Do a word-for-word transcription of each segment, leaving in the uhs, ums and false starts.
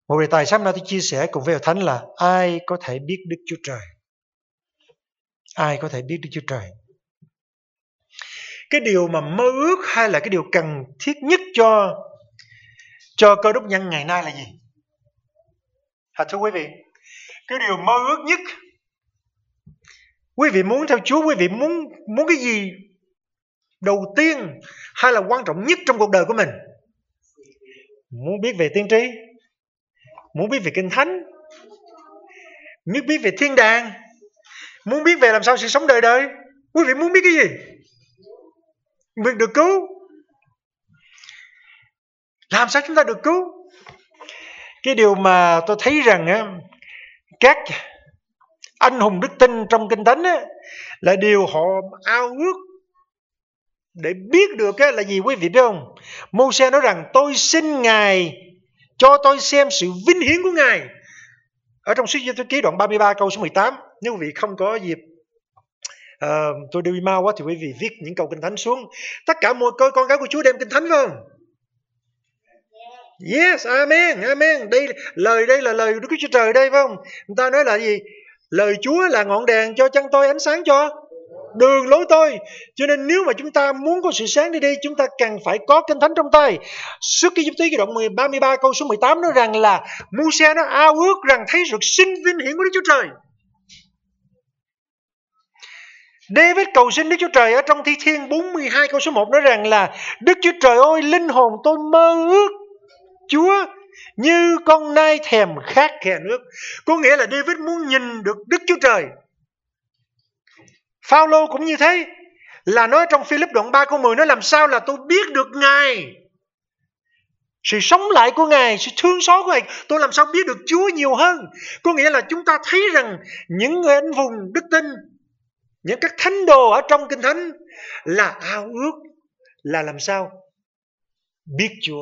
Một đề tài sáng nay tôi chia sẻ cùng với Hội Thánh là ai có thể biết Đức Chúa Trời? Ai có thể biết Đức Chúa Trời? Cái điều mà mơ ước hay là cái điều cần thiết nhất cho cho Cơ Đốc nhân ngày nay là gì? Hả thưa quý vị, cái điều mơ ước nhất, quý vị muốn theo Chúa, quý vị muốn muốn cái gì đầu tiên hay là quan trọng nhất trong cuộc đời của mình? Muốn biết về tiên tri, muốn biết về Kinh Thánh, muốn biết về thiên đàng, muốn biết về làm sao sự sống đời đời. Quý vị muốn biết cái gì? Việc được cứu. Làm sao chúng ta được cứu? Cái điều mà tôi thấy rằng á, các anh hùng đức tin trong Kinh Thánh á, là điều họ ao ước để biết được á, là gì quý vị biết không? Mô-se nói rằng tôi xin Ngài cho tôi xem sự vinh hiển của Ngài. Ở trong sách Dân Ký đoạn ba mươi ba câu số mười tám. Nếu quý vị không có dịp uh, tôi đi mau quá thì quý vị viết những câu Kinh Thánh xuống. Tất cả mọi con con cái của Chúa đem Kinh Thánh phải không? Yes, amen, amen. Đây lời đây là lời Đức Chúa Trời đây phải không? Người ta nói là gì? Lời Chúa là ngọn đèn cho chân tôi, ánh sáng cho đường lối tôi. Cho nên nếu mà chúng ta muốn có sự sáng đi đi, chúng ta cần phải có Kinh Thánh trong tay. Xuất Ai Cập cái đoạn ba mươi ba câu số mười tám nói rằng là Mô-se nó ao ước rằng thấy sự sinh vinh hiển của Đức Chúa Trời. David cầu xin Đức Chúa Trời ở trong Thi Thiên bốn mươi hai câu số một nói rằng là Đức Chúa Trời ơi, linh hồn tôi mơ ước Chúa như con nai thèm khát khe nước. Có nghĩa là David muốn nhìn được Đức Chúa Trời. Phao-lô cũng như thế, là nói trong Philip đoạn ba câu mười nói làm sao là tôi biết được Ngài, sự sống lại của Ngài, sự thương xót của Ngài, tôi làm sao biết được Chúa nhiều hơn. Có nghĩa là chúng ta thấy rằng những người anh hùng đức tin, những các thánh đồ ở trong Kinh Thánh là ao ước là làm sao biết Chúa.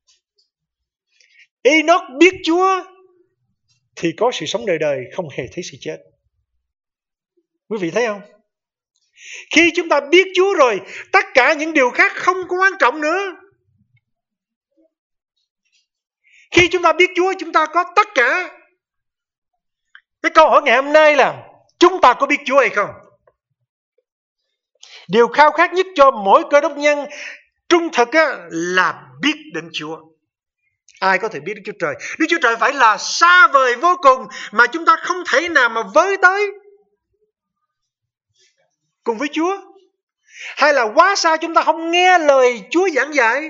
Enoch biết Chúa thì có sự sống đời đời, không hề thấy sự chết. Quý vị thấy không? Khi chúng ta biết Chúa rồi, tất cả những điều khác không có quan trọng nữa. Khi chúng ta biết Chúa, chúng ta có tất cả. Cái câu hỏi ngày hôm nay là chúng ta có biết Chúa hay không? Điều khao khát nhất cho mỗi Cơ Đốc nhân trung thực á, là biết đến Chúa. Ai có thể biết Đức Chúa Trời? Đức Chúa Trời phải là xa vời vô cùng mà chúng ta không thể nào mà với tới cùng với Chúa. Hay là quá xa chúng ta không nghe lời Chúa giảng dạy.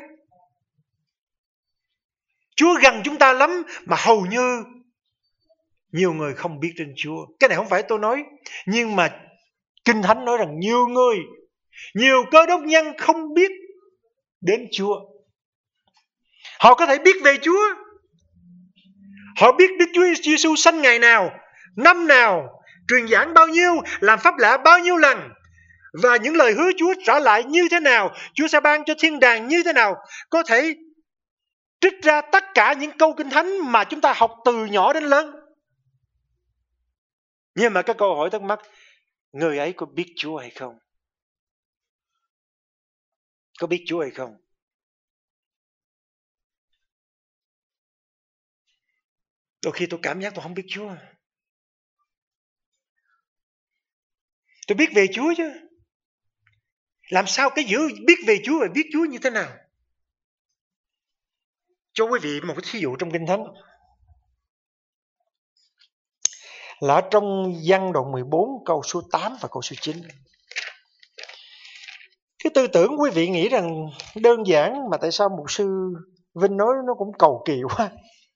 Chúa gần chúng ta lắm mà hầu như nhiều người không biết đến Chúa. Cái này không phải tôi nói, nhưng mà Kinh Thánh nói rằng nhiều người, nhiều Cơ Đốc nhân không biết đến Chúa. Họ có thể biết về Chúa, họ biết Đức Chúa Giêsu sanh ngày nào, năm nào, truyền giảng bao nhiêu, làm pháp lạ bao nhiêu lần, và những lời hứa Chúa trả lại như thế nào, Chúa sẽ ban cho thiên đàng như thế nào. Có thể trích ra tất cả những câu Kinh Thánh mà chúng ta học từ nhỏ đến lớn. Nhưng mà cái câu hỏi thắc mắc, người ấy có biết Chúa hay không? Có biết Chúa hay không? Đôi khi tôi cảm giác tôi không biết Chúa. Tôi biết về Chúa chứ. Làm sao cái giữa biết về Chúa và biết Chúa như thế nào? Cho quý vị một cái thí dụ trong Kinh Thánh. Là trong Giăng đoạn mười bốn câu số tám và câu số chín. Cái tư tưởng quý vị nghĩ rằng đơn giản mà tại sao mục sư Vinh nói nó cũng cầu kỳ quá.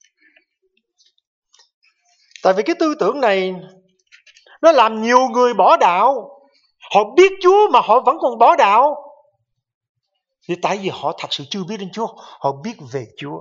Tại vì cái tư tưởng này nó làm nhiều người bỏ đạo. Họ biết Chúa mà họ vẫn còn bỏ đạo. Thì tại vì họ thật sự chưa biết đến Chúa, họ biết về Chúa.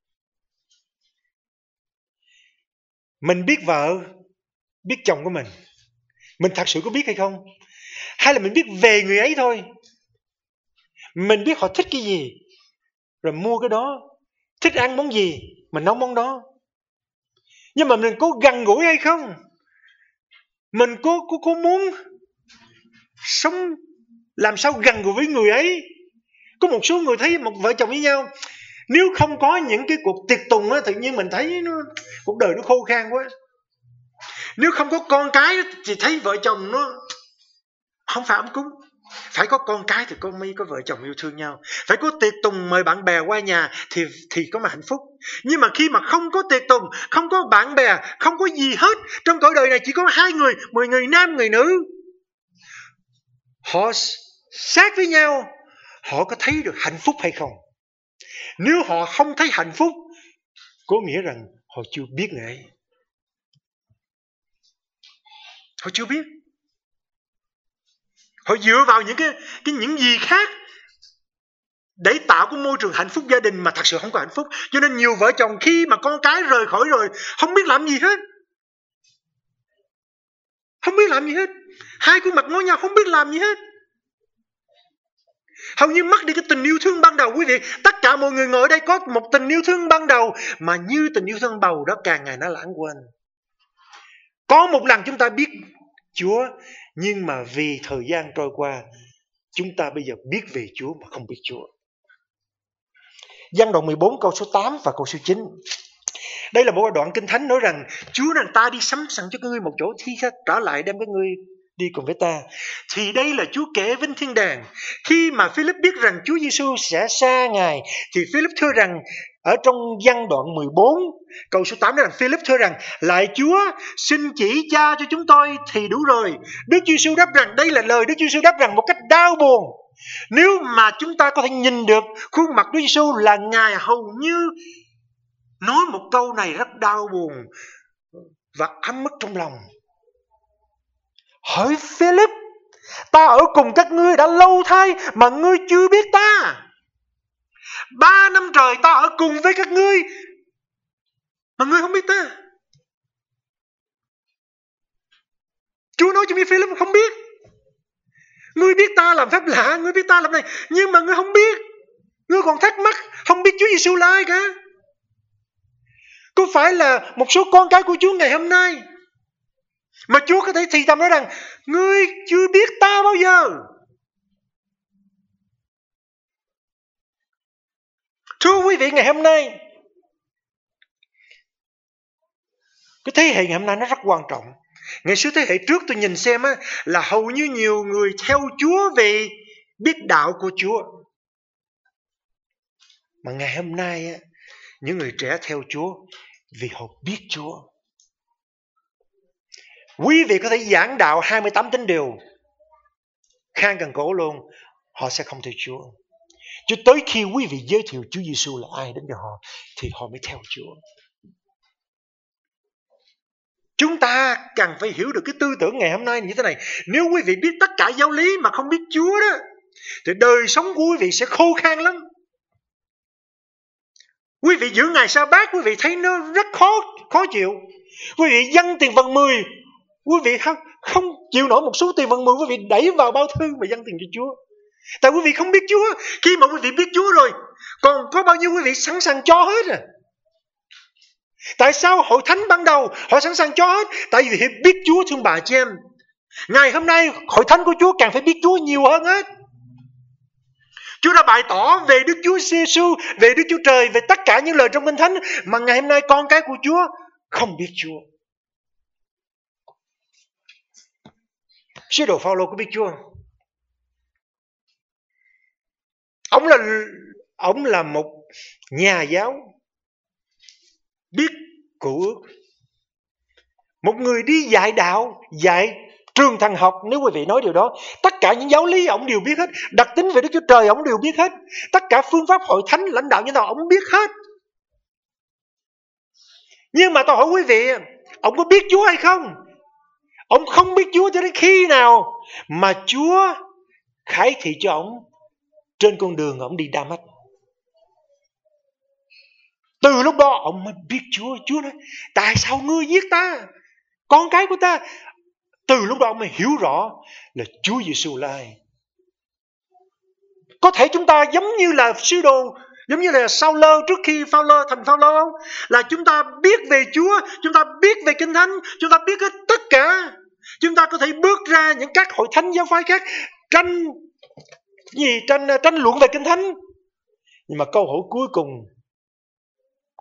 Mình biết vợ, biết chồng của mình, mình thật sự có biết hay không? Hay là mình biết về người ấy thôi? Mình biết họ thích cái gì, rồi mua cái đó. Thích ăn món gì, mình nấu món đó. Nhưng mà mình có gần gũi hay không? Mình có, có, có muốn sống làm sao gần gũi với người ấy? Có một số người thấy một vợ chồng với nhau, Nếu không có những cái cuộc tiệc tùng á, tự nhiên mình thấy nó, cuộc đời nó khô khan quá. Nếu không có con cái thì thấy vợ chồng nó không phải ấm cúng. Phải có con cái thì con mới có vợ chồng yêu thương nhau. Phải có tiệc tùng mời bạn bè qua nhà thì thì có mà hạnh phúc. Nhưng mà khi mà không có tiệc tùng, không có bạn bè, không có gì hết, trong cõi đời này chỉ có hai người, mười người nam người nữ, họ sát với nhau, họ có thấy được hạnh phúc hay không? Nếu họ không thấy hạnh phúc, có nghĩa rằng họ chưa biết người ấy. Họ chưa biết. Họ dựa vào những cái, cái những gì khác để tạo cái môi trường hạnh phúc gia đình mà thật sự không có hạnh phúc. Cho nên nhiều vợ chồng khi mà con cái rời khỏi rồi không biết làm gì hết. Không biết làm gì hết. Hai khuôn mặt ngó nhau không biết làm gì hết. Hầu như mất đi cái tình yêu thương ban đầu. Quý vị, tất cả mọi người ngồi ở đây có một tình yêu thương ban đầu, mà như tình yêu thương bầu đó càng ngày nó lãng quên. Có một lần chúng ta biết Chúa, nhưng mà vì thời gian trôi qua, chúng ta bây giờ biết về Chúa mà không biết Chúa. Giăng đoạn mười bốn câu số tám và câu số chín. Đây là một đoạn kinh thánh nói rằng Chúa rằng ta đi sắm sẵn cho các ngươi một chỗ, thi trở lại đem các ngươi đi cùng với ta. Thì đây là Chúa kể vinh thiên đàng. Khi mà Philip biết rằng Chúa Giêsu sẽ xa Ngài, thì Philip thưa rằng, ở trong Giăng đoạn mười bốn câu số tám nói rằng, Philip thưa rằng, lại Chúa xin chỉ cha cho chúng tôi thì đủ rồi. Đức Chúa Giêsu đáp rằng, đây là lời Đức Chúa Giêsu đáp rằng một cách đau buồn. Nếu mà chúng ta có thể nhìn được khuôn mặt Đức Giêsu là Ngài hầu như nói một câu này rất đau buồn và ấm ức trong lòng. Hỡi Philip, ta ở cùng các ngươi đã lâu thay mà ngươi chưa biết ta. Ba năm trời ta ở cùng với các ngươi mà ngươi không biết ta. Chúa nói cho Philip không biết. Ngươi biết ta làm phép lạ, ngươi biết ta làm này, nhưng mà ngươi không biết. Ngươi còn thắc mắc, không biết Chúa Giêsu là ai cả. Có phải là một số con cái của Chúa ngày hôm nay mà Chúa có thể thì thầm nói rằng, ngươi chưa biết ta bao giờ. Thưa quý vị, ngày hôm nay, cái thế hệ ngày hôm nay nó rất quan trọng. Ngày xưa thế hệ trước tôi nhìn xem á, là hầu như nhiều người theo Chúa vì biết đạo của Chúa. Mà ngày hôm nay á, những người trẻ theo Chúa vì họ biết Chúa. Quý vị có thể giảng đạo hai mươi tám tín điều khang cần cổ luôn, họ sẽ không theo Chúa. Cho tới khi quý vị giới thiệu Chúa Giêsu là ai đến cho họ, thì họ mới theo Chúa. Chúng ta cần phải hiểu được cái tư tưởng ngày hôm nay như thế này. Nếu quý vị biết tất cả giáo lý mà không biết Chúa đó, thì đời sống của quý vị sẽ khô khan lắm. Quý vị giữ ngày sa bát, quý vị thấy nó rất khó khó chịu. Quý vị dâng tiền phần mười, quý vị không, không chịu nổi một số tiền phần mười, quý vị đẩy vào bao thư mà dâng tiền cho Chúa. Tại quý vị không biết Chúa. Khi mà quý vị biết Chúa rồi, còn có bao nhiêu quý vị sẵn sàng cho hết à. Tại sao hội thánh ban đầu họ sẵn sàng cho hết? Tại vì họ biết Chúa, thương bà chị em. Ngày hôm nay hội thánh của Chúa càng phải biết Chúa nhiều hơn hết. Chúa đã bày tỏ về Đức Chúa Giêsu, về Đức Chúa Trời, về tất cả những lời trong Kinh Thánh, mà ngày hôm nay con cái của Chúa không biết Chúa. Sứ đồ Phao-lô có biết Chúa không? Ông là ông là một nhà giáo biết Cựu Ước, một người đi dạy đạo, dạy trường thần học. Nếu quý vị nói điều đó, tất cả những giáo lý ông đều biết hết, đặc tính về Đức Chúa Trời ông đều biết hết, tất cả phương pháp hội thánh lãnh đạo như nào ông biết hết. Nhưng mà tôi hỏi quý vị, ông có biết Chúa hay không? Ông không biết Chúa cho đến khi nào mà Chúa khải thị cho ông trên con đường ông đi Đa-mách. Từ lúc đó ông mới biết Chúa. Chúa nói, tại sao ngươi giết ta, con cái của ta? Từ lúc đó ông mới hiểu rõ là Chúa Giêsu là ai. Có thể chúng ta giống như là sứ đồ, giống như là Sao-lơ trước khi Phao-lô thành Phao-lô không? Là chúng ta biết về Chúa, chúng ta biết về Kinh Thánh, chúng ta biết hết tất cả. Chúng ta có thể bước ra những các hội thánh giáo phái khác tranh gì tranh tranh luận về Kinh Thánh. Nhưng mà câu hỏi cuối cùng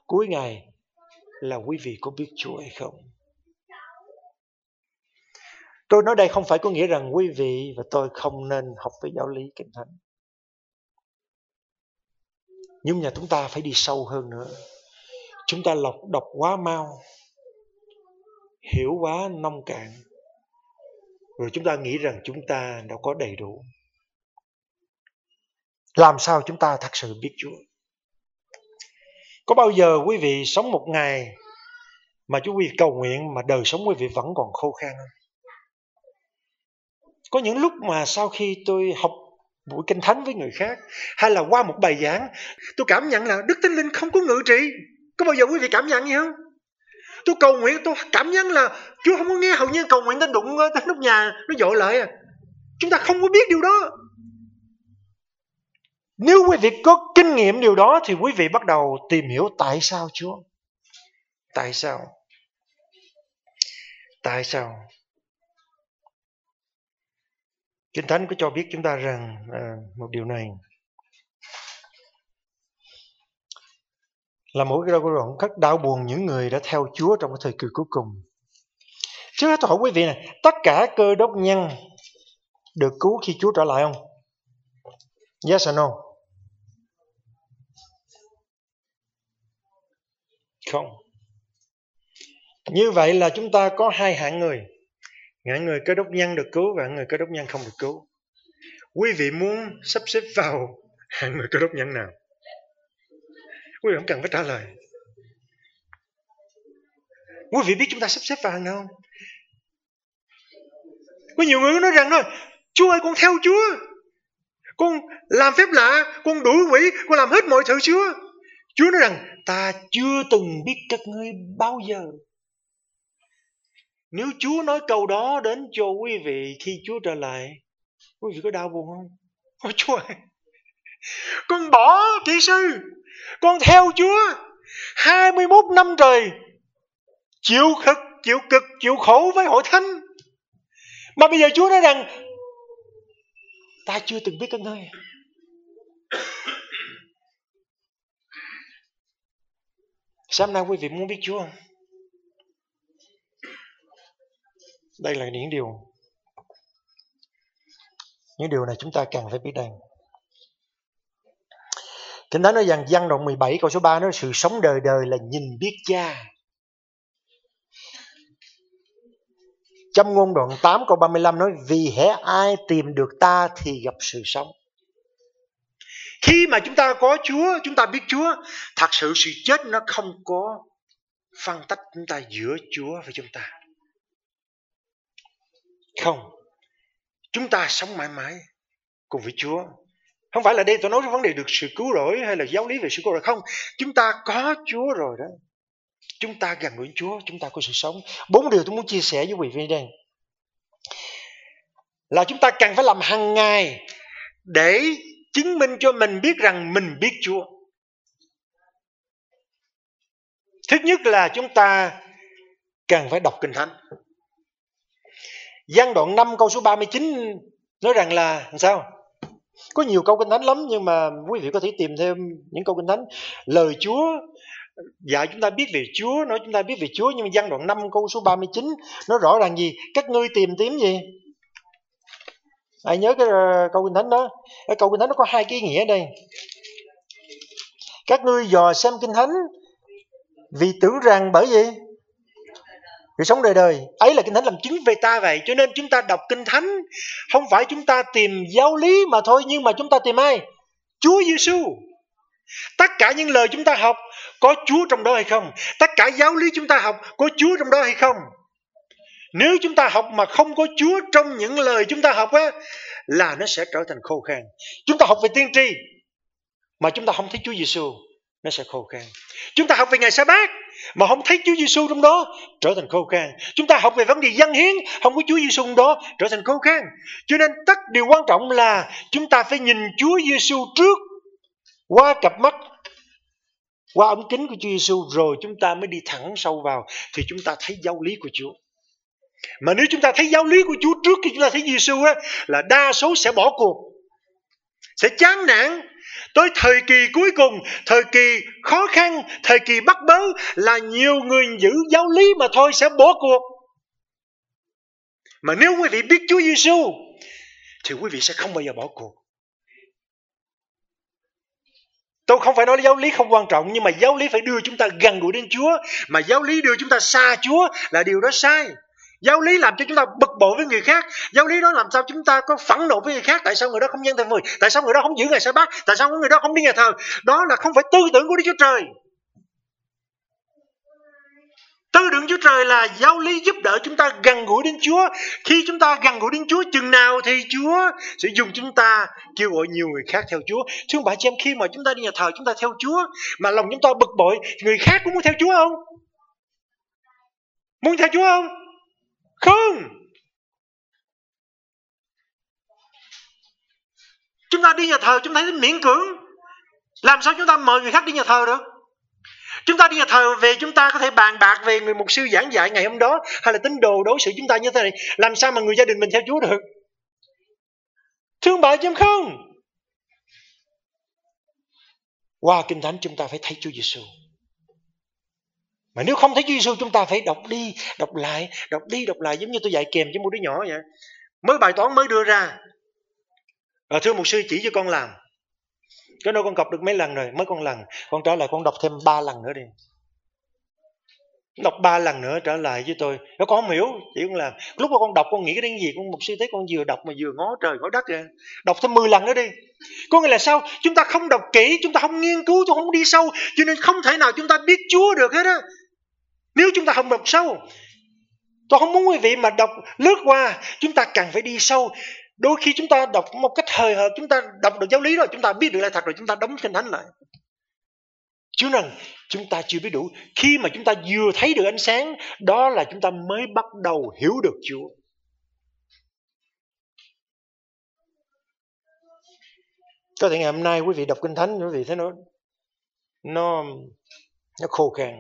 cuối ngày là quý vị có biết Chúa hay không? Tôi nói đây không phải có nghĩa rằng quý vị và tôi không nên học về giáo lý Kinh Thánh. Nhưng mà chúng ta phải đi sâu hơn nữa. Chúng ta đọc, đọc quá mau, hiểu quá nông cạn, rồi chúng ta nghĩ rằng chúng ta đã có đầy đủ. Làm sao chúng ta thật sự biết Chúa? Có bao giờ quý vị sống một ngày mà chú quý vị cầu nguyện mà đời sống quý vị vẫn còn khô khan không? Có những lúc mà sau khi tôi học buổi Kinh Thánh với người khác, hay là qua một bài giảng, tôi cảm nhận là Đức Thánh Linh không có ngự trị. Có bao giờ quý vị cảm nhận gì không? Tôi cầu nguyện, tôi cảm nhận là Chúa không có nghe, hầu như cầu nguyện ta đụng tới nóc nhà, nó dội lại à. Chúng ta không có biết điều đó. Nếu quý vị có kinh nghiệm điều đó thì quý vị bắt đầu tìm hiểu tại sao Chúa. Tại sao? Tại sao? Kinh Thánh có cho biết chúng ta rằng à, một điều này là mỗi cái đoạn khắc đau buồn những người đã theo Chúa trong cái thời kỳ cuối cùng. Trước hết tôi hỏi quý vị này, tất cả Cơ Đốc nhân được cứu khi Chúa trở lại không? Yes or no? Không. Như vậy là chúng ta có hai hạng người. Hạng người Cơ Đốc nhân được cứu và hạng người Cơ Đốc nhân không được cứu. Quý vị muốn sắp xếp vào hạng người Cơ Đốc nhân nào? Quý vị không cần phải trả lời. Quý vị biết chúng ta sắp xếp vào hạng nào không? Có nhiều người nói rằng thôi, Chúa ơi, con theo Chúa, con làm phép lạ, con đuổi quỷ, con làm hết mọi sự Chúa. Chúa nói rằng ta chưa từng biết các ngươi bao giờ. Nếu Chúa nói câu đó đến cho quý vị khi Chúa trở lại, quý vị có đau buồn không? Ôi Chúa ơi, con bỏ kỹ sư, con theo Chúa hai mươi mốt năm trời, chịu cực, chịu cực, chịu khổ với hội thánh. Mà bây giờ Chúa nói rằng ta chưa từng biết các ngươi. Sáng nay quý vị muốn biết Chúa không? Đây là những điều Những điều này chúng ta cần phải biết đây. Kinh Thánh nói rằng Giăng đoạn mười bảy câu số ba nói sự sống đời đời là nhìn biết Cha. Châm ngôn đoạn tám câu ba mươi lăm nói vì hễ ai tìm được ta thì gặp sự sống. Khi mà chúng ta có Chúa, chúng ta biết Chúa, thật sự sự chết nó không có phân tách chúng ta giữa Chúa và chúng ta. Không. Chúng ta sống mãi mãi cùng với Chúa. Không phải là đây tôi nói vấn đề được sự cứu rỗi hay là giáo lý về sự cứu rỗi. Không. Chúng ta có Chúa rồi đó. Chúng ta gần gũi Chúa, chúng ta có sự sống. Bốn điều tôi muốn chia sẻ với quý vị đây là chúng ta cần phải làm hàng ngày để chứng minh cho mình biết rằng mình biết Chúa. Thứ nhất là chúng ta cần phải đọc Kinh Thánh. Giăng đoạn năm câu số ba mươi chín nói rằng là sao? Có nhiều câu Kinh Thánh lắm, nhưng mà quý vị có thể tìm thêm những câu Kinh Thánh. Lời Chúa dạy chúng ta biết về Chúa, nói chúng ta biết về Chúa, nhưng mà Giăng đoạn năm câu số ba mươi chín nói rõ ràng gì? Các ngươi tìm kiếm gì? Ai nhớ cái uh, câu Kinh Thánh đó? Cái câu Kinh Thánh nó có hai cái ý nghĩa ở đây. Các ngươi dò xem Kinh Thánh vì tưởng rằng bởi gì? Vì sống đời đời. Ấy là Kinh Thánh làm chứng về ta vậy. Cho nên chúng ta đọc Kinh Thánh không phải chúng ta tìm giáo lý mà thôi, nhưng mà chúng ta tìm ai? Chúa Giêsu. Tất cả những lời chúng ta học có Chúa trong đó hay không? Tất cả giáo lý chúng ta học có Chúa trong đó hay không? Nếu chúng ta học mà không có Chúa trong những lời chúng ta học á, là nó sẽ trở thành khô khan. Chúng ta học về tiên tri mà chúng ta không thấy Chúa Giêsu, nó sẽ khô khan. Chúng ta học về ngày Sa-bát mà không thấy Chúa Giêsu trong đó, trở thành khô khan. Chúng ta học về vấn đề dâng hiến, không có Chúa Giêsu trong đó, trở thành khô khan. Cho nên tất điều quan trọng là chúng ta phải nhìn Chúa Giêsu trước, qua cặp mắt, qua ống kính của Chúa Giêsu, rồi chúng ta mới đi thẳng sâu vào thì chúng ta thấy giáo lý của Chúa. Mà nếu chúng ta thấy giáo lý của Chúa trước khi chúng ta thấy Giêsu á, là đa số sẽ bỏ cuộc, sẽ chán nản, Tới thời kỳ cuối cùng, thời kỳ khó khăn, thời kỳ bắt bớ là nhiều người giữ giáo lý mà thôi sẽ bỏ cuộc. Mà nếu quý vị biết Chúa Giêsu thì quý vị sẽ không bao giờ bỏ cuộc. Tôi không phải nói giáo lý không quan trọng, nhưng mà giáo lý phải đưa chúng ta gần gũi đến Chúa. Mà giáo lý đưa chúng ta xa Chúa là điều đó sai. Giáo lý làm cho chúng ta bực bội với người khác. Giáo lý đó làm sao chúng ta có phẫn nộ với người khác. Tại sao người đó không nhân tháng mười? Tại sao người đó không giữ ngày sa bát? Tại sao người đó không đi nhà thờ? Đó là không phải tư tưởng của Đức Chúa Trời. Tư tưởng Chúa Trời là giáo lý giúp đỡ chúng ta gần gũi đến Chúa. Khi chúng ta gần gũi đến Chúa chừng nào thì Chúa sẽ dùng chúng ta kêu gọi nhiều người khác theo Chúa. Thưa bà chị em, khi mà chúng ta đi nhà thờ chúng ta theo Chúa mà lòng chúng ta bực bội, người khác cũng muốn theo Chúa không? Muốn theo Chúa không? Không. Chúng ta đi nhà thờ chúng ta thấy miễn cưỡng, làm sao chúng ta mời người khác đi nhà thờ được? Chúng ta đi nhà thờ về chúng ta có thể bàn bạc về người mục sư giảng dạy ngày hôm đó, hay là tín đồ đối xử chúng ta như thế này. Làm sao mà người gia đình mình theo Chúa được? Thương bà chứ không? Qua Kinh Thánh chúng ta phải thấy Chúa Giêsu. Mà nếu không thấy Chúa Giêsu chúng ta phải đọc đi, đọc lại, đọc đi, đọc lại, giống như tôi dạy kèm cho một đứa nhỏ vậy. Mới bài toán mới đưa ra, à, thưa mục sư chỉ cho con làm. Cái đó con cọc được mấy lần rồi, mới con lần. Con trở lại con đọc thêm ba lần nữa đi. Đọc ba lần nữa trở lại với tôi. Nó con không hiểu, chỉ con làm. Lúc mà con đọc con nghĩ cái gì, con mục sư thấy con vừa đọc mà vừa ngó trời ngó đất rồi. Đọc thêm mười lần nữa đi. Có nghĩa là sao? Chúng ta không đọc kỹ, chúng ta không nghiên cứu, chúng ta không đi sâu, cho nên không thể nào chúng ta biết Chúa được hết á. Nếu chúng ta không đọc sâu. Tôi không muốn quý vị mà đọc lướt qua, chúng ta cần phải đi sâu. Đôi khi chúng ta đọc một cách hời hợt, chúng ta đọc được giáo lý rồi, chúng ta biết được lại thật rồi, chúng ta đóng Kinh Thánh lại. Chứ rằng chúng ta chưa biết đủ. Khi mà chúng ta vừa thấy được ánh sáng, đó là chúng ta mới bắt đầu hiểu được Chúa. Có thể ngày hôm nay quý vị đọc Kinh Thánh, quý vị thấy nó nó nó khô khan.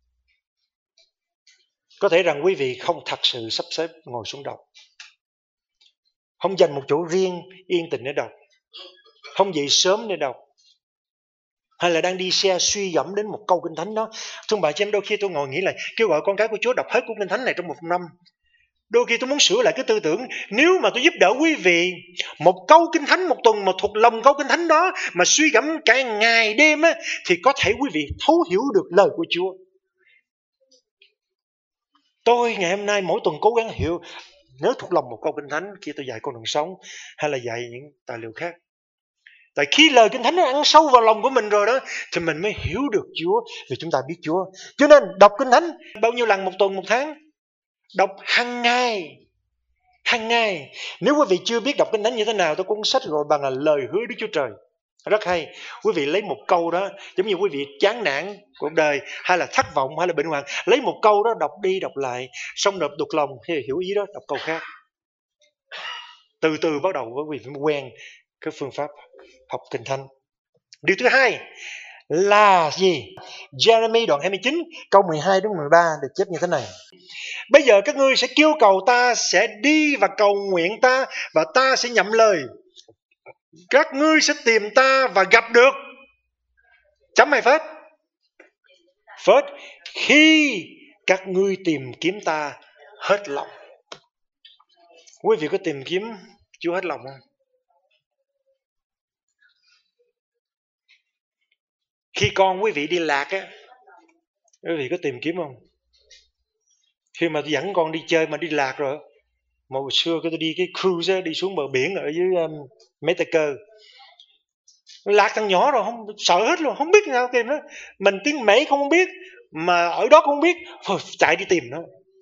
Có thể rằng quý vị không thật sự sắp xếp ngồi xuống đọc, không dành một chỗ riêng yên tĩnh để đọc, không dậy sớm để đọc, hay là đang đi xe suy gẫm đến một câu Kinh Thánh đó. Thưa bà chị em, đôi khi tôi ngồi nghĩ lại, kêu gọi con cái của Chúa đọc hết cuốn Kinh Thánh này trong một năm. Đôi khi tôi muốn sửa lại cái tư tưởng. Nếu mà tôi giúp đỡ quý vị một câu Kinh Thánh một tuần, mà thuộc lòng câu Kinh Thánh đó mà suy gẫm cả ngày đêm á, thì có thể quý vị thấu hiểu được lời của Chúa. Tôi ngày hôm nay mỗi tuần cố gắng hiểu, nếu thuộc lòng một câu Kinh Thánh, khi tôi dạy con đường sống hay là dạy những tài liệu khác. Tại khi lời Kinh Thánh nó ăn sâu vào lòng của mình rồi đó, thì mình mới hiểu được Chúa, vì chúng ta biết Chúa. Cho nên đọc Kinh Thánh bao nhiêu lần một tuần, một tháng? Đọc hàng ngày. Hàng ngày. Nếu quý vị chưa biết đọc Kinh Thánh như thế nào, tôi cuốn sách gọi bằng là lời hứa Đức Chúa Trời. Rất hay. Quý vị lấy một câu đó, giống như quý vị chán nản cuộc đời, hay là thất vọng, hay là bệnh hoạn, lấy một câu đó đọc đi đọc lại, xong đọc thuộc lòng, khi hiểu ý đó đọc câu khác. Từ từ bắt đầu quý vị phải quen cái phương pháp học Kinh Thánh. Điều thứ hai là gì? Jeremy đoạn hai mươi chín câu mười hai đến mười ba được chép như thế này: bây giờ các ngươi sẽ kêu cầu ta, sẽ đi và cầu nguyện ta, và ta sẽ nhậm lời. Các ngươi sẽ tìm ta và gặp được. Chấm hay phết? Phết. Khi các ngươi tìm kiếm ta hết lòng. Quý vị có tìm kiếm Chúa hết lòng không? Khi con quý vị đi lạc á, quý vị có tìm kiếm không? Khi mà tôi dẫn con đi chơi mà đi lạc rồi, mà hồi xưa tôi đi cái cruise đi xuống bờ biển ở dưới um, Mexico, lạc thằng nhỏ rồi, không sợ hết luôn, không biết sao tìm nó. Mình tiếng Mỹ không biết, mà ở đó không biết, thôi chạy đi tìm nó.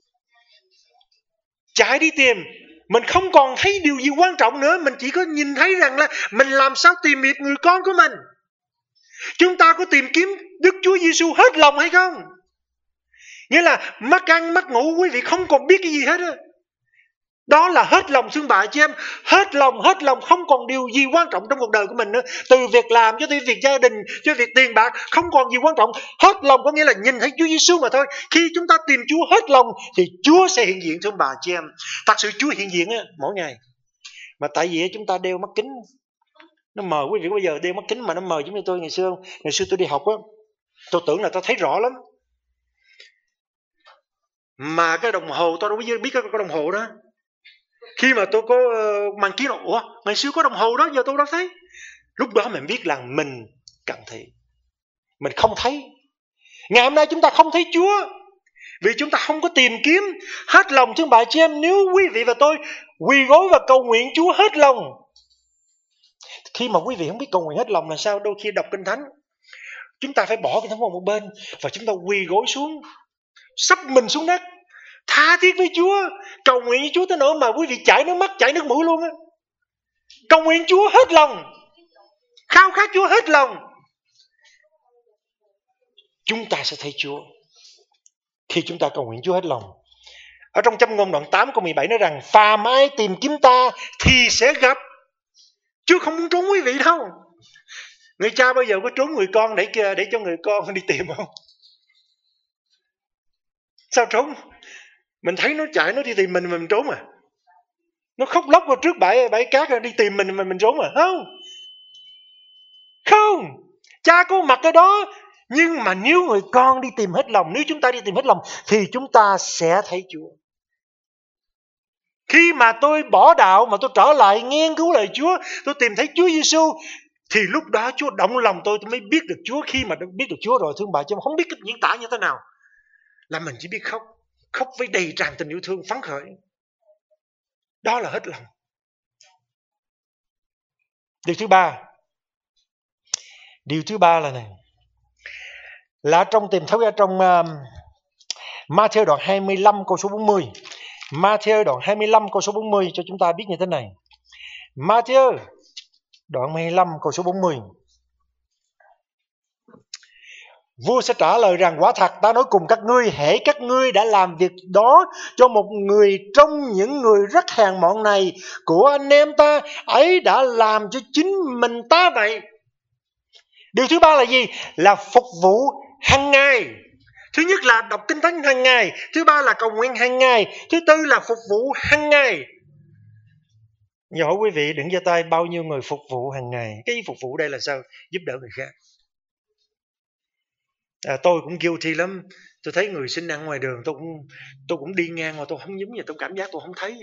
Chạy đi tìm. Mình không còn thấy điều gì quan trọng nữa, mình chỉ có nhìn thấy rằng là mình làm sao tìm được người con của mình. Chúng ta có tìm kiếm Đức Chúa Giêsu hết lòng hay không? Nghĩa là mắt ăn mắt ngủ quý vị không còn biết cái gì hết á. Đó là hết lòng, xưng bà chị em. Hết lòng, hết lòng, không còn điều gì quan trọng trong cuộc đời của mình nữa. Từ việc làm cho tới việc gia đình, cho việc tiền bạc, không còn gì quan trọng. Hết lòng có nghĩa là nhìn thấy Chúa Giêsu mà thôi. Khi chúng ta tìm Chúa hết lòng thì Chúa sẽ hiện diện, thưa bà chị em. Thật sự Chúa hiện diện á, mỗi ngày. Mà tại vì chúng ta đeo mắt kính, Nó mờ, quý vị có bao giờ đeo mắt kính mà nó mờ giống như tôi ngày xưa không? Ngày xưa tôi đi học á, tôi tưởng là tôi thấy rõ lắm. Mà cái đồng hồ tôi đâu biết cái đồng hồ đó. Khi mà tôi có uh, mang kiến, ủa ngày xưa có đồng hồ đó, giờ tôi đâu thấy. Lúc đó mình biết là mình cận thị, mình không thấy. Ngày hôm nay chúng ta không thấy Chúa vì chúng ta không có tìm kiếm hết lòng. Thưa bà chị em, nếu quý vị và tôi quỳ gối và cầu nguyện Chúa hết lòng. Khi mà quý vị không biết cầu nguyện hết lòng là sao? Đôi khi đọc Kinh Thánh, chúng ta phải bỏ Kinh Thánh vào một bên và chúng ta quỳ gối xuống, sắp mình xuống đất, tha thiết với Chúa, cầu nguyện với Chúa tới nỗi mà quý vị chảy nước mắt, chảy nước mũi luôn á. Cầu nguyện Chúa hết lòng, khao khát Chúa hết lòng, chúng ta sẽ thấy Chúa. Khi chúng ta cầu nguyện Chúa hết lòng. Ở trong Châm Ngôn đoạn tám câu mười bảy nói rằng: phàm ai tìm kiếm ta thì sẽ gặp. Chúa không muốn trốn quý vị đâu. Người cha bao giờ có trốn người con để để cho người con đi tìm không? Sao trốn? Mình thấy nó chạy, nó đi tìm mình mà mình trốn à? Nó khóc lóc vào trước bãi bãi cát rồi đi tìm mình mà mình trốn à? Không. Không. Cha có mặt ở đó. Nhưng mà nếu người con đi tìm hết lòng, nếu chúng ta đi tìm hết lòng thì chúng ta sẽ thấy Chúa. Khi mà tôi bỏ đạo mà tôi trở lại nghiên cứu lời Chúa, tôi tìm thấy Chúa Giêsu, thì lúc đó Chúa động lòng tôi, tôi mới biết được Chúa. Khi mà biết được Chúa rồi, thương bà chứ không biết cách diễn tả như thế nào, là mình chỉ biết khóc, khóc với đầy tràn tình yêu thương phấn khởi. Đó là hết lòng. Điều thứ ba, điều thứ ba là này, là trong tìm thấy ở trong uh, Ma-thi-ơ đoạn hai mươi lăm câu số bốn mươi. Ma-thi-ơ đoạn hai mươi lăm câu số bốn mươi cho chúng ta biết như thế này. Ma-thi-ơ đoạn hai mươi lăm câu số bốn mươi. Vua sẽ trả lời rằng: quả thật ta nói cùng các ngươi, hễ các ngươi đã làm việc đó cho một người trong những người rất hèn mọn này của anh em ta, ấy đã làm cho chính mình ta vậy. Điều thứ ba là gì? Là phục vụ hàng ngày. Thứ nhất là đọc Kinh Thánh hàng ngày. Thứ ba là cầu nguyện hàng ngày. Thứ tư là phục vụ hàng ngày. Giờ hỏi quý vị, đừng giơ tay, bao nhiêu người phục vụ hàng ngày? Cái phục vụ đây là sao? Giúp đỡ người khác. À, tôi cũng guilty lắm. Tôi thấy người xin ăn ngoài đường, tôi cũng tôi cũng đi ngang mà tôi không nhúng gì, tôi cảm giác tôi không thấy.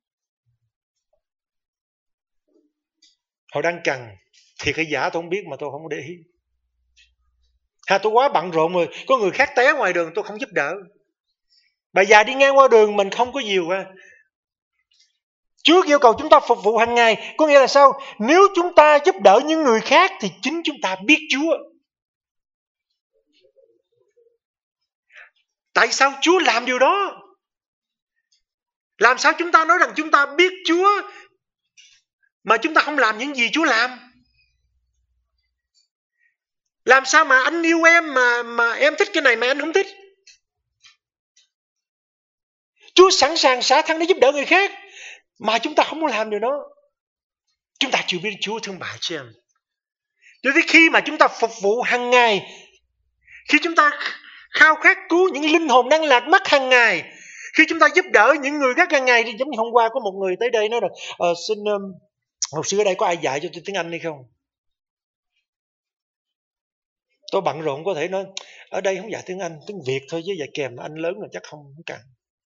Họ đang cần thì cái giả tôi không biết mà tôi không để ý. Ha, tôi quá bận rộn rồi, có người khác té ngoài đường tôi không giúp đỡ. Bà già đi ngang qua đường mình không có nhiều ha. Chúa yêu cầu chúng ta phục vụ hàng ngày. Có nghĩa là sao? Nếu chúng ta giúp đỡ những người khác thì chính chúng ta biết Chúa. Tại sao Chúa làm điều đó? Làm sao chúng ta nói rằng chúng ta biết Chúa mà chúng ta không làm những gì Chúa làm? Làm sao mà anh yêu em mà, mà em thích cái này mà anh không thích? Chúa sẵn sàng xả thân để giúp đỡ người khác mà chúng ta không muốn làm điều đó. Chúng ta chưa biết Chúa, thương bà chị em. Cho nên khi mà chúng ta phục vụ hàng ngày, khi chúng ta khao khát cứu những linh hồn đang lạc mất hàng ngày, khi chúng ta giúp đỡ những người khác hàng ngày, thì giống như hôm qua có một người tới đây nói là uh, xin um, học sư ở đây có ai dạy cho tôi tiếng Anh hay không? Tôi bận rộn có thể nói ở đây không dạy tiếng Anh, tiếng Việt thôi, với dạy kèm anh lớn là chắc không, không cần.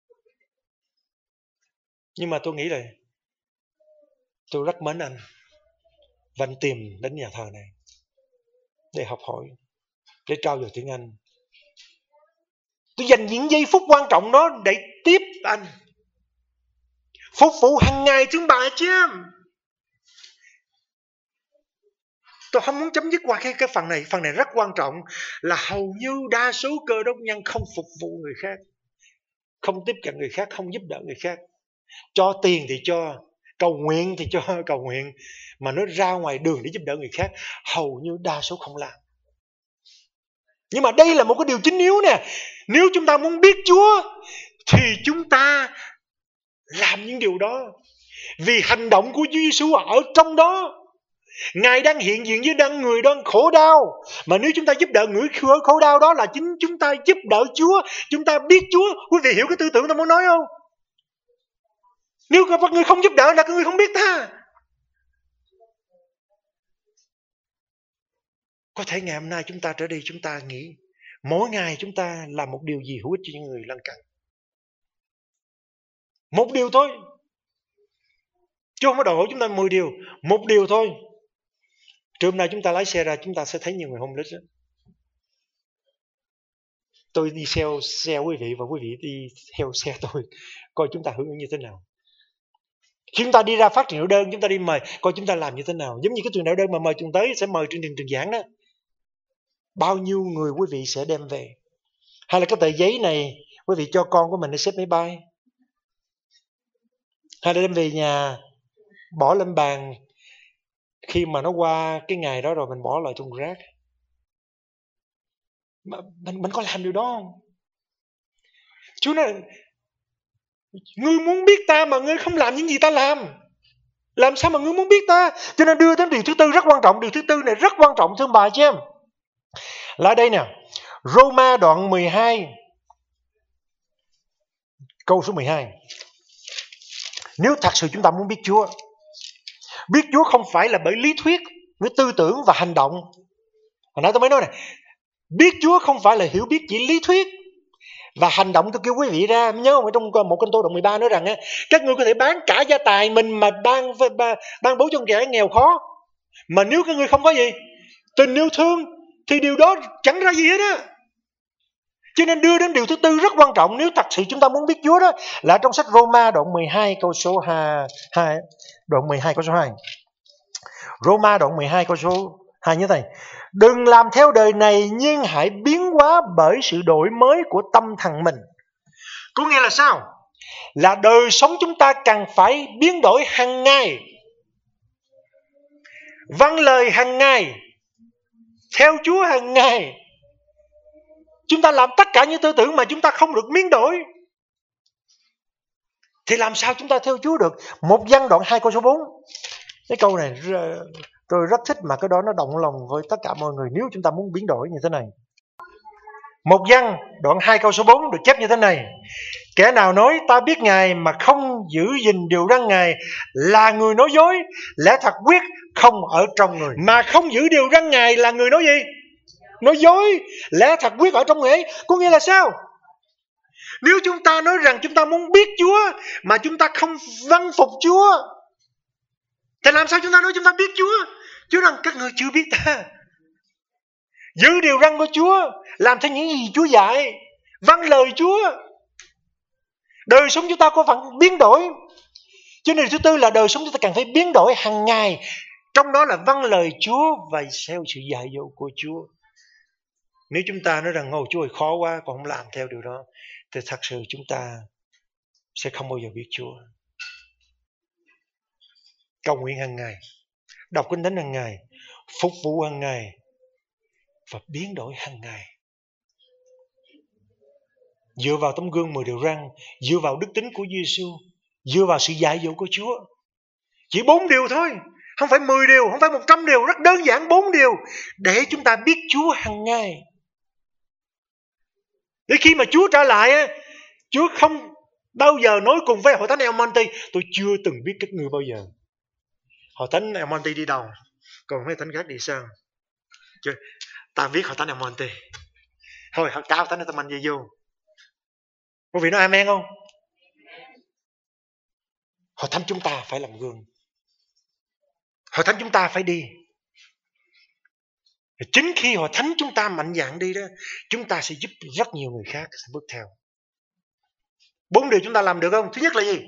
Nhưng mà tôi nghĩ là tôi rất mến anh và anh tìm đến nhà thờ này để học hỏi, để trao dồi tiếng Anh. Tôi dành những giây phút quan trọng đó để tiếp anh, phục vụ hàng ngày chúng bà chứ em. Tôi không muốn chấm dứt qua cái, cái phần này. Phần này rất quan trọng, là hầu như đa số cơ đốc nhân không phục vụ người khác, không tiếp cận người khác, không giúp đỡ người khác. Cho tiền thì cho, cầu nguyện thì cho cầu nguyện, mà nó ra ngoài đường để giúp đỡ người khác, hầu như đa số không làm. Nhưng mà đây là một cái điều chính yếu nè. Nếu chúng ta muốn biết Chúa thì chúng ta làm những điều đó. Vì hành động của Chúa Giêsu ở trong đó. Ngài đang hiện diện với đang người đang khổ đau. Mà nếu chúng ta giúp đỡ người khổ đau đó là chính chúng ta giúp đỡ Chúa. Chúng ta biết Chúa. Quý vị hiểu cái tư tưởng tôi muốn nói không? Nếu các người không giúp đỡ là các người không biết ta. Có thể ngày hôm nay chúng ta trở đi, chúng ta nghĩ mỗi ngày chúng ta làm một điều gì hữu ích cho những người lân cận. Một điều thôi. Chứ không có đòi hỏi chúng ta mười điều. Một điều thôi. Trưa hôm nay chúng ta lái xe ra, chúng ta sẽ thấy nhiều người homeless đó. Tôi đi theo xe quý vị và quý vị đi theo xe tôi, coi chúng ta hưởng ứng như thế nào. Khi chúng ta đi ra phát truyền đạo đơn, chúng ta đi mời, coi chúng ta làm như thế nào. Giống như cái truyền đạo đơn mà mời tuần tới sẽ mời trên trường trường giảng đó. Bao nhiêu người quý vị sẽ đem về? Hay là cái tờ giấy này quý vị cho con của mình để xếp máy bay? Hay là đem về nhà bỏ lên bàn, khi mà nó qua cái ngày đó rồi mình bỏ lại thùng rác? Mình, mình có làm điều đó không? Chúa nói, ngươi muốn biết ta mà ngươi không làm những gì ta làm, làm sao mà ngươi muốn biết ta? Cho nên đưa đến điều thứ tư rất quan trọng. Điều thứ tư này rất quan trọng, thưa bà chị em. Là đây nè, Roma đoạn mười hai, câu số mười hai. Nếu thật sự chúng ta muốn biết Chúa, biết Chúa không phải là bởi lý thuyết, với tư tưởng và hành động. Hồi nãy tôi mới nói này, biết Chúa không phải là hiểu biết chỉ lý thuyết và hành động. Tôi kêu quý vị ra, nhớ không, ở trong một Kinh Tô đoạn mười ba nói rằng các ngươi có thể bán cả gia tài mình mà ban, ban bố cho kẻ nghèo khó, mà nếu các ngươi không có gì tình yêu thương thì điều đó chẳng ra gì hết á. Cho nên đưa đến điều thứ tư rất quan trọng, nếu thật sự chúng ta muốn biết Chúa đó, là trong sách Roma đoạn mười hai câu số hai, đoạn mười hai câu số hai. Roma đoạn mười hai câu số hai như thế này: đừng làm theo đời này, nhưng hãy biến hóa bởi sự đổi mới của tâm thần mình. Có nghĩa là sao? Là đời sống chúng ta cần phải biến đổi hàng ngày, vâng lời hàng ngày, theo Chúa hàng ngày. Chúng ta làm tất cả những tư tưởng mà chúng ta không được biến đổi, thì làm sao chúng ta theo Chúa được? Một Giăng đoạn hai câu số bốn. Cái câu này tôi rất thích, mà cái đó nó động lòng với tất cả mọi người nếu chúng ta muốn biến đổi như thế này. Một Giăng đoạn hai câu số bốn được chép như thế này: kẻ nào nói ta biết Ngài mà không giữ gìn điều răn Ngài là người nói dối, lẽ thật quyết không ở trong người. Mà không giữ điều răn Ngài là người nói gì? Nói dối. Lẽ thật quyết ở trong người ấy. Có nghĩa là sao? Nếu chúng ta nói rằng chúng ta muốn biết Chúa mà chúng ta không vâng phục Chúa, thì làm sao chúng ta nói chúng ta biết Chúa? Chúa rằng các người chưa biết ta. Giữ điều răn của Chúa, làm theo những gì Chúa dạy, vâng lời Chúa. Đời sống chúng ta có phần biến đổi. Cho nên thứ tư là đời sống chúng ta cần phải biến đổi hàng ngày, trong đó là vâng lời Chúa và theo sự dạy dỗ của Chúa. Nếu chúng ta nói rằng ngôi Chúa ơi khó quá, còn không làm theo điều đó, thì thật sự chúng ta sẽ không bao giờ biết Chúa. Cầu nguyện hàng ngày, đọc Kinh Thánh hàng ngày, phục vụ hàng ngày và biến đổi hàng ngày. Dựa vào tấm gương mười điều răn, dựa vào đức tính của Giêsu, dựa vào sự dạy dỗ của Chúa. Chỉ bốn điều thôi, không phải mười điều, không phải một trăm điều, rất đơn giản bốn điều để chúng ta biết Chúa hàng ngày. Để khi mà Chúa trở lại, Chúa không bao giờ nói cùng với hội thánh El Monte: tôi chưa từng biết các ngươi bao giờ. Hội thánh El Monte đi đầu, còn hội thánh khác đi sao? Chứ ta biết hội thánh El Monte, thôi cả hội thánh ta mình về vô. Quý vị nói amen không? Hội thánh chúng ta phải làm gương, hội thánh chúng ta phải đi. Chính khi hội thánh chúng ta mạnh dạn đi đó, chúng ta sẽ giúp rất nhiều người khác sẽ bước theo. Bốn điều chúng ta làm được không? Thứ nhất là gì?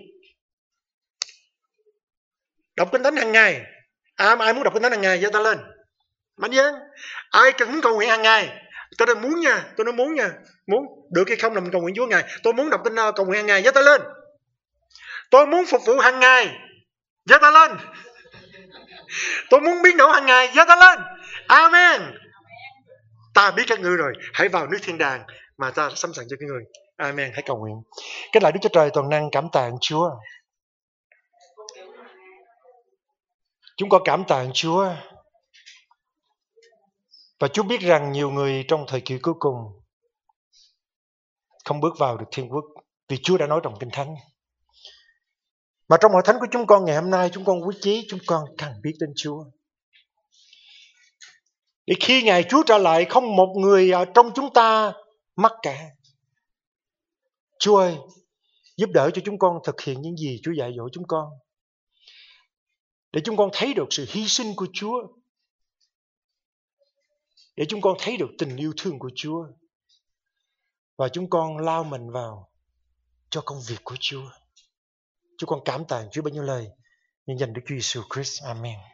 Đọc Kinh Thánh hàng ngày. À, ai muốn đọc Kinh Thánh hàng ngày giơ tay lên. Mạnh dạn. Ai cần muốn cầu nguyện hàng ngày? Tôi nói muốn nha, tôi nói muốn nha. Muốn được hay không là mình cầu nguyện Chúa hàng ngày. Tôi muốn đọc Kinh cầu nguyện hàng ngày, giơ tay lên. Tôi muốn phục vụ hàng ngày, giơ tay lên. Tôi muốn biến đổi hàng ngày, giơ tay lên. Amen. Ta biết các ngươi rồi, hãy vào nước thiên đàng mà ta sắm sẵn cho các ngươi. Amen. Hãy cầu nguyện. Kết lại Đức Chúa Trời toàn năng, cảm tạ Chúa. Chúng con cảm tạ Chúa. Và Chúa biết rằng nhiều người trong thời kỳ cuối cùng không bước vào được thiên quốc, vì Chúa đã nói trong Kinh Thánh. Mà trong hội thánh của chúng con ngày hôm nay, chúng con quyết chí chúng con cần biết đến Chúa. Để khi Ngài Chúa trở lại, không một người ở trong chúng ta mắc cả. Chúa ơi, giúp đỡ cho chúng con thực hiện những gì Chúa dạy dỗ chúng con, để chúng con thấy được sự hy sinh của Chúa, để chúng con thấy được tình yêu thương của Chúa, và chúng con lao mình vào cho công việc của Chúa. Chúng con cảm tạ Chúa bao nhiêu lời, nhân danh Đức Chúa Giêsu Christ. Amen.